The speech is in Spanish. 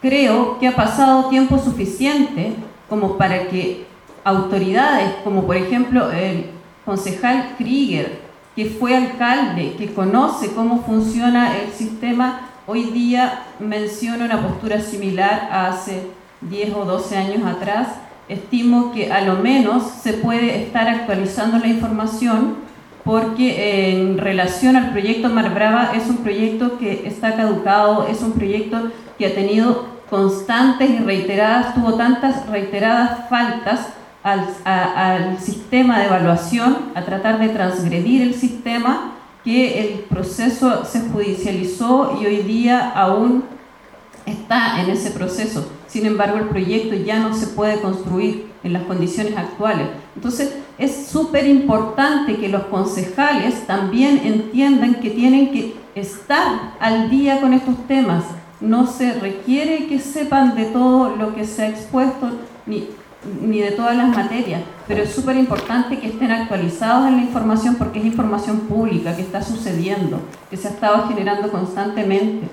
creo que ha pasado tiempo suficiente como para que autoridades, como por ejemplo el concejal Krieger, que fue alcalde, que conoce cómo funciona el sistema, hoy día menciona una postura similar a hace 10 o 12 años atrás. Estimo que a lo menos se puede estar actualizando la información, porque en relación al proyecto Mar Brava es un proyecto que está caducado, es un proyecto que ha tenido constantes y reiteradas, tuvo tantas reiteradas faltas al sistema de evaluación, a tratar de transgredir el sistema, que el proceso se judicializó y hoy día aún está en ese proceso. Sin embargo, el proyecto ya no se puede construir en las condiciones actuales. Entonces, es súper importante que los concejales también entiendan que tienen que estar al día con estos temas. No se requiere que sepan de todo lo que se ha expuesto, ni de todas las materias, pero es súper importante que estén actualizados en la información, porque es información pública que está sucediendo, que se ha estado generando constantemente.